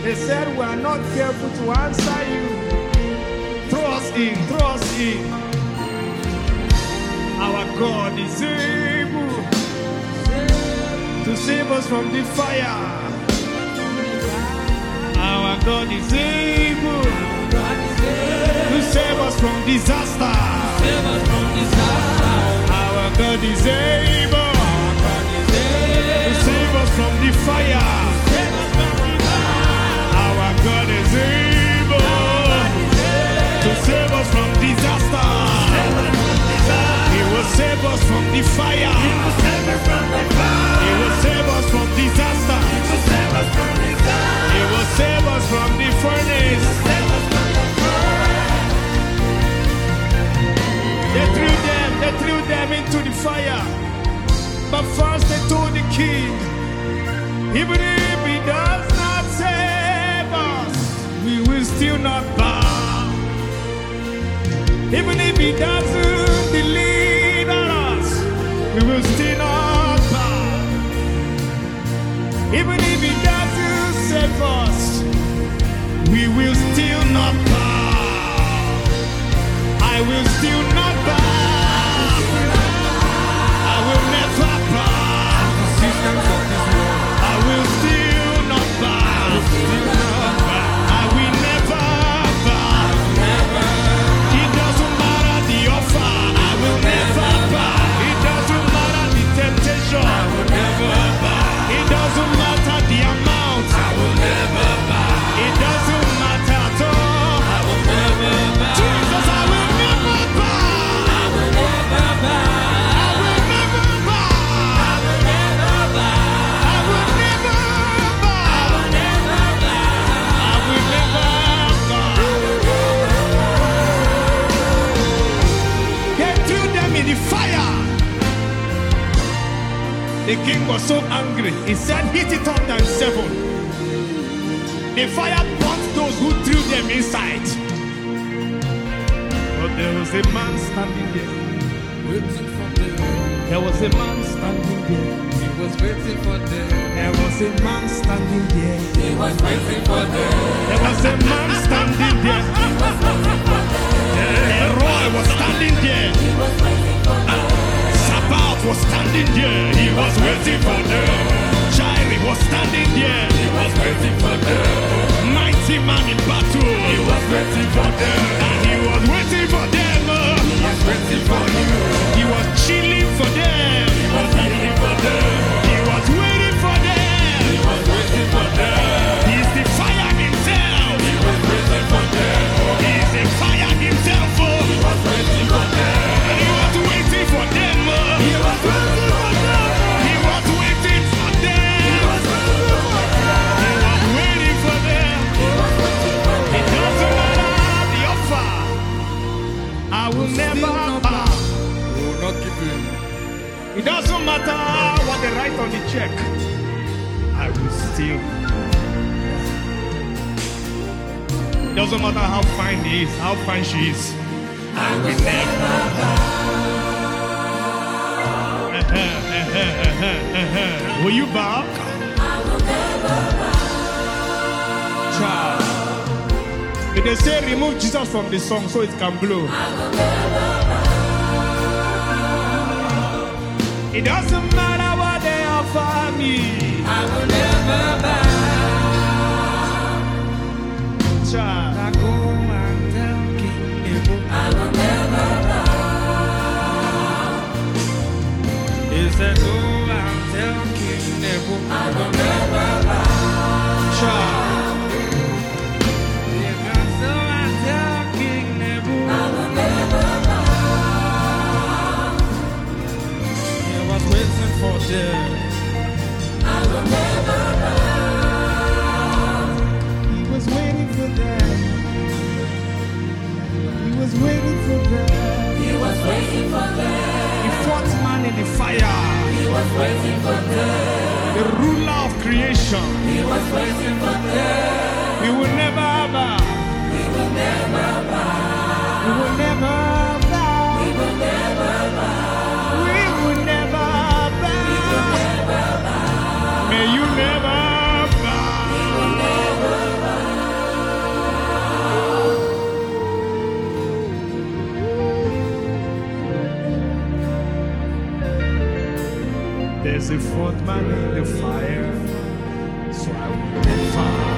They said we are not careful to answer you. Throw us in, throw us in. Our God is able to save us from the fire. Our God is able to save us from disaster. Our God is able to save us from the fire. Our God is able to save us from disaster. He will save us from the fire. He will save us from disaster. He will save us from the furnace. They threw them into the fire. But first they told the king, even if he does not save us, we will still not bow. Even if he doesn't deliver us, we will still not bow. Even if he doesn't save us, we will still not bow. I will still not bow. I will never bow. I will still not bow. I will never bow. It doesn't matter the offer. I will never bow. It doesn't matter the temptation. I will never bow. It doesn't matter the amount. I will never bow. It doesn't matter at all. I will never bow. Jesus, I will never bow. I will never bow. I will never bow. I will never bow. I will never bow. I will never bow. I will never bow. They threw them in the fire. The king was so angry. He said, hit it up times 7. The fire burnt those who threw them inside. But there was a man standing there. Waiting for them. There was a man standing there. He was waiting for them. There was a man standing there. He was waiting for them. There was a man standing there. Roy was standing there. Sabaoth was standing there. He was waiting for them. Jireh was standing there. He was waiting for them. Mighty man in battle. He was waiting for them. And he was waiting for them. He was waiting for you. He was chilling for them. He was waiting for them. He was waiting for them. He was waiting for them. He's the fire himself. He was waiting for them. He's the fire himself. He was waiting for them. He was waiting for them. He was waiting for them. He was waiting for them. He was waiting for them. He was waiting for them. He was waiting for them. It doesn't matter the offer. I will never bow. We will not give in. It doesn't matter what they write on the check. I will still. It doesn't matter how fine he is, how fine she is. I will never bow. Will you bow? I will never bow. Child. If they say remove Jesus from the song so it can blow. I will never bow. It doesn't matter what they offer me. I will never bow. Child. I go and tell King Nebo. I will never bow. He said, go and tell King Nebo. I will never bow. Child. He can go and tell King Nebo. I will never bow. He was waiting for them. I will never bow. He was waiting for them. He was waiting for them. He was waiting for them. The fourth man in the fire. He was waiting for them. The ruler of creation. He was waiting for them. We will never bow. We will never bow. We will never bow. We will never bow. We will never bow. We will never bow. May you never We will bow. never bow. There's a fourth man in the fire, so I will never